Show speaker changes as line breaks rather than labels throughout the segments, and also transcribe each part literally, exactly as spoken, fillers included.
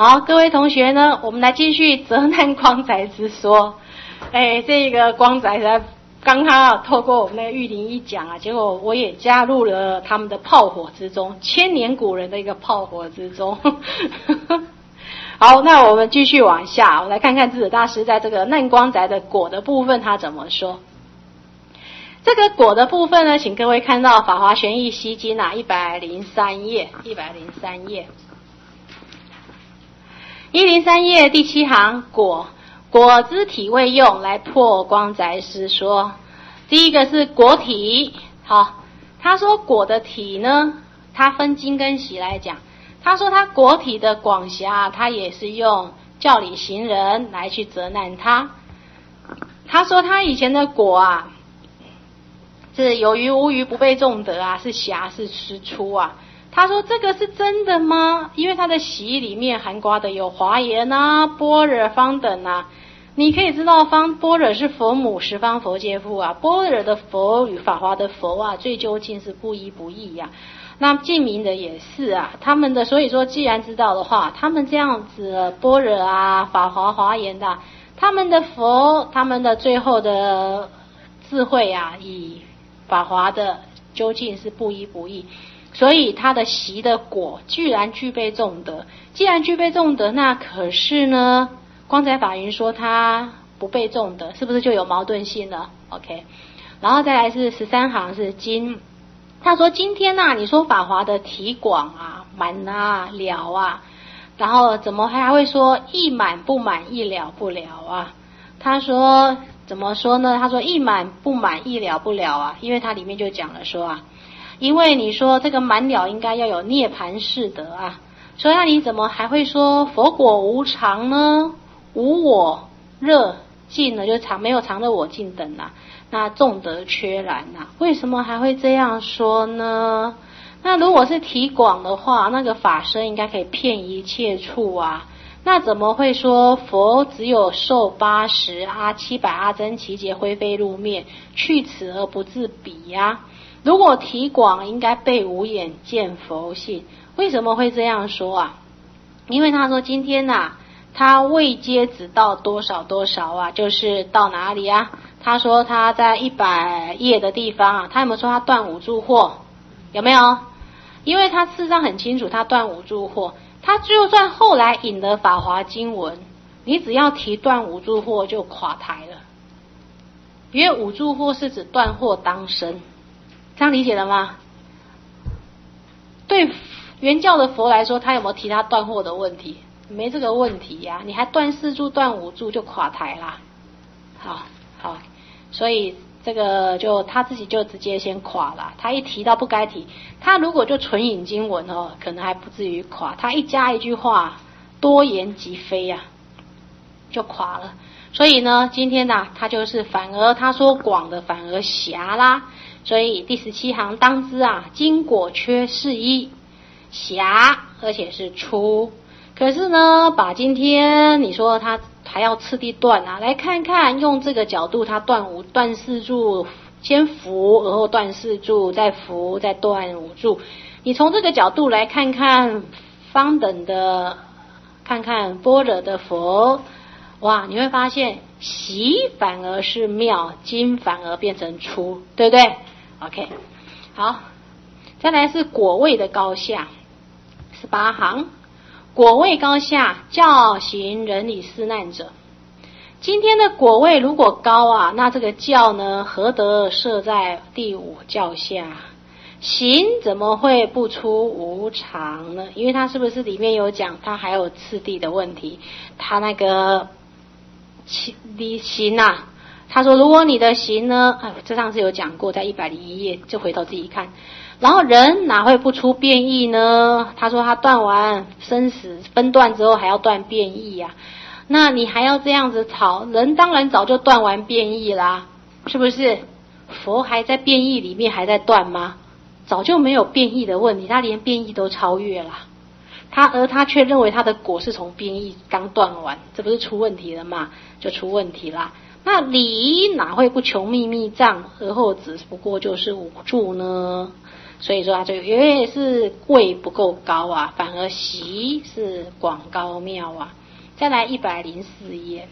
好，各位同学呢，我们来继续责难光宅之说。哎，这个光宅在刚刚啊，透过我们的玉林一讲啊，结果我也加入了他们的炮火之中，千年古人的一个炮火之中。好，那我们继续往下，我们来看看智者大师在这个难光宅的果的部分他怎么说。这个果的部分呢，请各位看到《法华玄义西经》啊，一百零三页，一百零三页，一零三页第七行，果果之体未用，来破光宅师说。第一个是果体，好，他说果的体呢，他分经跟习来讲。他说他果体的广狭，他也是用教理行人来去责难他。他说他以前的果啊，是有余无余，不被众得啊，是狭是师出啊。他说这个是真的吗？因为他的习里面含括的有华严啊、般若方等啊。你可以知道方般若是佛母，十方佛界父啊。般若的佛与法华的佛啊，最究竟是不一不异呀、啊。那净明的也是啊，他们的所以说，既然知道的话，他们这样子般若啊、法华、华严的、啊，他们的佛，他们的最后的智慧啊，以法华的究竟是不一不异。所以他的习的果居然具备众德，既然具备众德，那可是呢，光宅法云说他不被众德，是不是就有矛盾性了 ？OK， 然后再来是十三行是经，他说今天啊，你说法华的体广啊、满啊、了啊，然后怎么还会说一满不满、一了不了啊？他说怎么说呢？他说一满不满、一了不了啊，因为他里面就讲了说啊。因为你说这个满了应该要有涅槃誓德啊，所以那你怎么还会说佛果无常呢？无我热尽了，就常没有常乐我净等啊，那众德缺然啊，为什么还会这样说呢？那如果是体广的话，那个法身应该可以遍一切处啊，那怎么会说佛只有受八十啊七百阿僧祇劫灰飞入灭，去此而不自彼呀、啊？如果体广应该被无眼见佛性，为什么会这样说啊？因为他说今天啊，他未接只到多少多少啊，就是到哪里啊？他说他在一百页的地方啊，他有没有说他断五住惑？有没有？因为他事实上很清楚，他断五住惑，他就算后来引了法华经文，你只要提断五住惑就垮台了，因为五住惑是指断惑当生。这样理解了吗？对原教的佛来说，他有没有提他断惑的问题？没这个问题呀、啊，你还断四住、断五住就垮台啦。好，好，所以这个就他自己就直接先垮了。他一提到不该提，他如果就纯引经文哦，可能还不至于垮。他一加一句话，多言即非呀、啊，就垮了。所以呢，今天呢、啊，他就是反而他说广的反而狭啦。所以第十七行当知啊，经果缺是一狭，而且是粗。可是呢，把今天你说他还要次第断啊，来看看用这个角度，他断五断四住，先伏，然后断四住，再伏，再断五住。你从这个角度来看看方等的，看看般若的佛，哇，你会发现习反而是妙，经反而变成粗，对不对？OK， 好，再来是果位的高下，十八行，果位高下，教行人理四难者。今天的果位如果高啊，那这个教呢，何得设在第五教下？行怎么会不出无常呢？因为它是不是里面有讲，它还有次第的问题，它那个你行啊。他说如果你的行呢，哎，这上次有讲过，在一百零一页，就回头自己看。然后人哪会不出变异呢？他说他断完生死分段之后还要断变异啊，那你还要这样子吵，人当然早就断完变异啦，是不是？佛还在变异里面还在断吗？早就没有变异的问题，他连变异都超越了，他而他却认为他的果是从变异刚断完，这不是出问题了吗？就出问题啦。那理哪会不穷秘密障，而后只不过就是五住呢？ 所以说他就因为是位不够高啊，反而席是广高妙啊。再来一百零四页，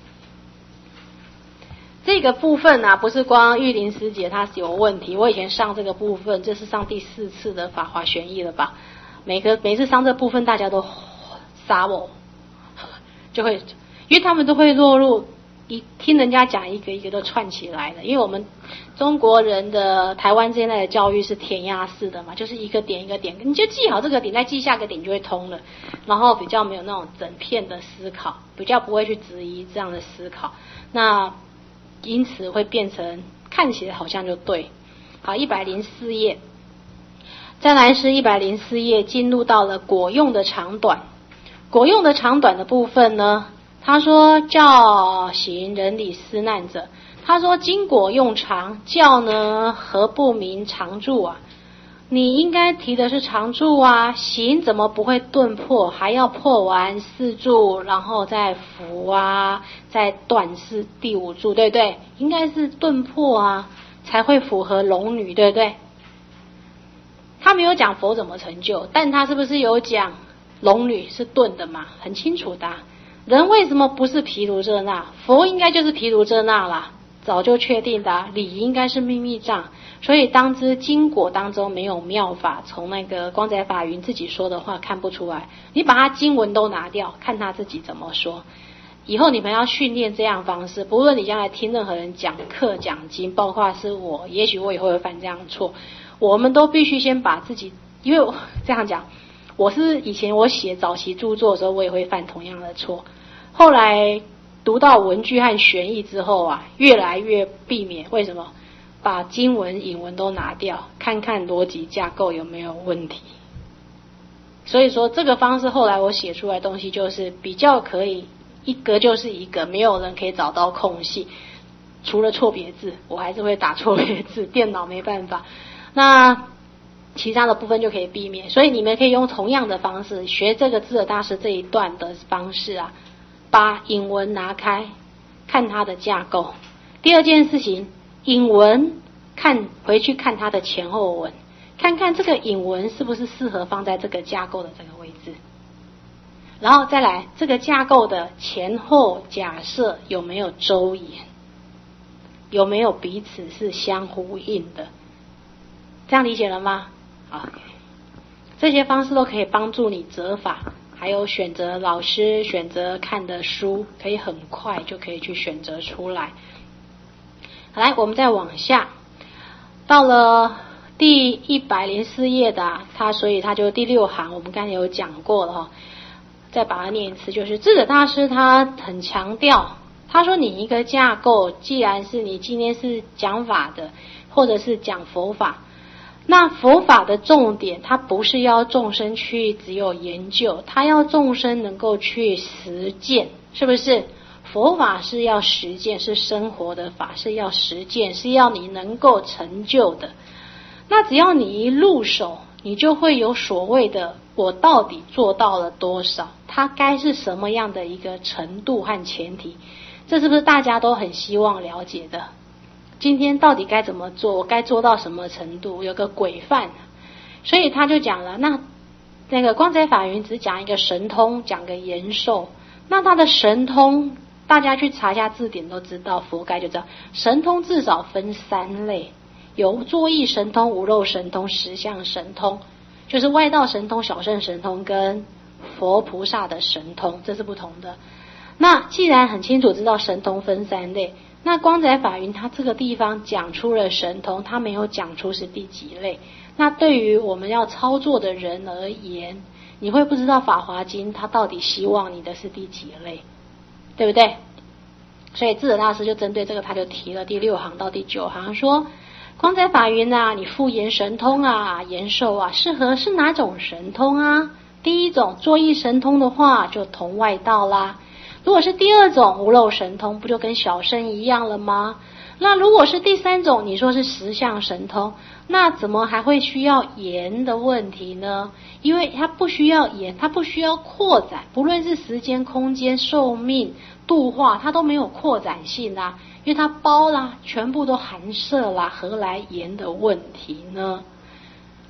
这个部分啊，不是光玉林师姐她是有问题，我以前上这个部分，这是上第四次的法华玄义了吧？每个每次上这部分，大家都杀我，就会，因为他们都会落入一听人家讲一个一个都串起来了，因为我们中国人的台湾现在的教育是填鸭式的嘛，就是一个点一个点，你就记好这个点，再记下个点就会通了，然后比较没有那种整片的思考，比较不会去质疑这样的思考，那因此会变成看起来好像就对。好，一百零四页，再来是一百零四页，进入到了果用的长短。果用的长短的部分呢，他说教行人理思难者，他说经果用长，教呢何不明常住啊？你应该提的是常住啊，行怎么不会顿破，还要破完四住，然后再伏啊，再断是第五住，对不对？应该是顿破啊，才会符合龙女，对不对？他没有讲佛怎么成就，但他是不是有讲龙女是顿的嘛？很清楚的啊。人为什么不是毗卢遮那？佛应该就是毗卢遮那啦，早就确定的啊，理应该是秘密藏。所以当知经果当中没有妙法，从那个光载法云自己说的话看不出来。你把他经文都拿掉，看他自己怎么说。以后你们要训练这样方式，不论你将来听任何人讲课讲经，包括是我，也许我以后会犯这样的错，我们都必须先把自己，因为我这样讲，我是以前我写早期著作的时候，我也会犯同样的错。后来读到文句和玄义之后啊，越来越避免。为什么？把经文引文都拿掉，看看逻辑架构有没有问题。所以说这个方式后来我写出来的东西就是比较可以一格就是一格，没有人可以找到空隙，除了错别字，我还是会打错别字，电脑没办法。那其他的部分就可以避免，所以你们可以用同样的方式学这个智者大师这一段的方式啊，把引文拿开，看它的架构。第二件事情，引文看回去看它的前后文，看看这个引文是不是适合放在这个架构的这个位置，然后再来这个架构的前后假设有没有周延，有没有彼此是相呼应的，这样理解了吗？好，这些方式都可以帮助你择法，还有选择老师，选择看的书，可以很快就可以去选择出来。好，来我们再往下，到了第一百零四页的、啊、他所以他就第六行，我们刚才有讲过了哈，再把它念一次，就是智者大师他很强调，他说你一个架构，既然是你今天是讲法的，或者是讲佛法，那佛法的重点，它不是要众生去只有研究，它要众生能够去实践，是不是？佛法是要实践，是生活的法，是要实践，是要你能够成就的。那只要你一入手，你就会有所谓的我到底做到了多少，它该是什么样的一个程度和前提，这是不是大家都很希望了解的？今天到底该怎么做，我该做到什么程度，有个规范。所以他就讲了，那那个光载法云只讲一个神通，讲个延寿，那他的神通大家去查一下字典都知道，佛概就知道神通至少分三类，有作意神通、无漏神通、实相神通，就是外道神通、小乘神通跟佛菩萨的神通，这是不同的。那既然很清楚知道神通分三类，那光载法云他这个地方讲出了神通，他没有讲出是第几类。那对于我们要操作的人而言，你会不知道法华经他到底希望你的是第几类，对不对？所以智者大师就针对这个，他就提了第六行到第九行，说光载法云啊，你复言神通啊、延寿啊，适合是哪种神通啊？第一种作意神通的话，就同外道啦。如果是第二种无漏神通，不就跟小乘一样了吗？那如果是第三种，你说是实相神通，那怎么还会需要延的问题呢？因为它不需要延，它不需要扩展，不论是时间、空间、寿命、度化，它都没有扩展性啦，因为它包啦，全部都含摄啦，何来延的问题呢？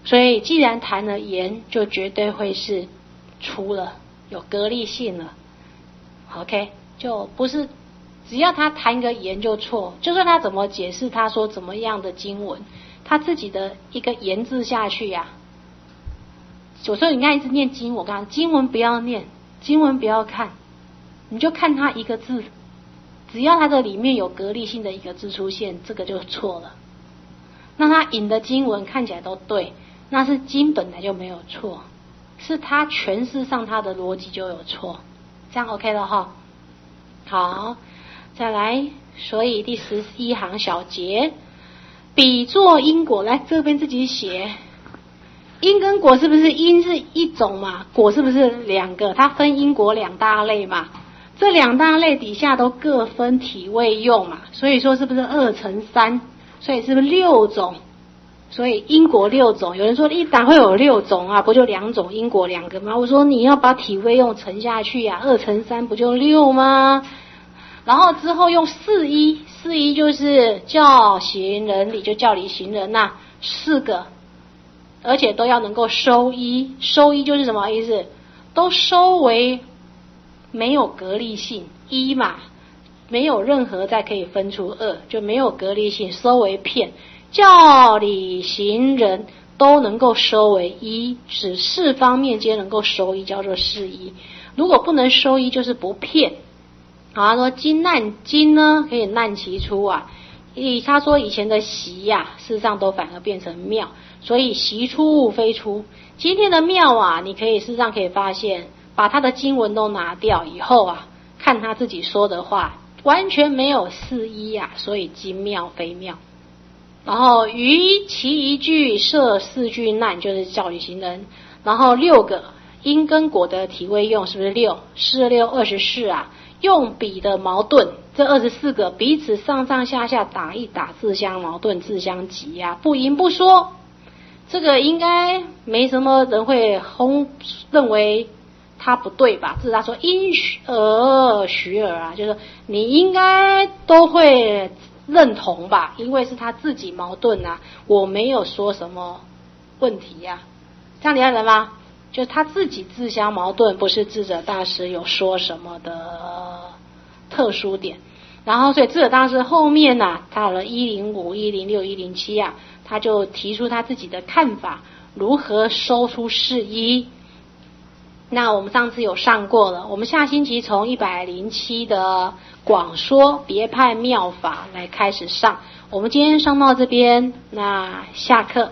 所以既然谈了言，就绝对会是出了，有格力性了。OK， 就不是只要他谈个言就错，就算他怎么解释，他说怎么样的经文，他自己的一个言字下去呀、啊。有时候你看一直念经，我刚经文不要念，经文不要看，你就看他一个字，只要他的里面有格力性的一个字出现，这个就错了。那他引的经文看起来都对，那是经本来就没有错，是他诠释上他的逻辑就有错，这样 OK 了哈。好，再来，所以第十一行小节，比作因果，来这边自己写。因跟果是不是因是一种嘛？果是不是两个？它分因果两大类嘛？这两大类底下都各分体位用嘛？所以说是不是二乘三？所以是不是六种？所以因果六种。有人说一打会有六种啊，不就两种因果两个吗？我说你要把体位用乘下去呀、啊，二乘三不就六吗？然后之后用四一，四一就是教行人理，就教理行人呐、啊，四个。而且都要能够收一，收一就是什么意思？都收为没有格力性，一嘛，没有任何再可以分出二，就没有格力性，收为片。教理行人都能够收为一，指四方面皆能够收一，叫做四一。如果不能收一，就是不骗。好，他说金难金呢，可以难其出啊。以他说以前的习呀、啊，事实上都反而变成妙。所以习出物非出，今天的妙啊，你可以事实上可以发现，把他的经文都拿掉以后啊，看他自己说的话，完全没有四一啊，所以今妙非妙。然后于其一句设四句难，就是教理行人。然后六个因跟果的体位用，是不是六？四六二十四啊，用比的矛盾，这二十四个彼此上上下下打一打，自相矛盾，自相急啊，不赢不说。这个应该没什么人会轰认为他不对吧？这是他说因而许耳啊，就是你应该都会认同吧，因为是他自己矛盾啊，我没有说什么问题呀、啊，这样理解了吗？就是他自己自相矛盾，不是智者大师有说什么的特殊点。然后所以智者大师后面呢、啊，他有了一零五、一零六、一零七啊，他就提出他自己的看法，如何收出四一。那我们上次有上过了，我们下星期从一百零七的广说别派妙法来开始上。我们今天上到这边，那下课。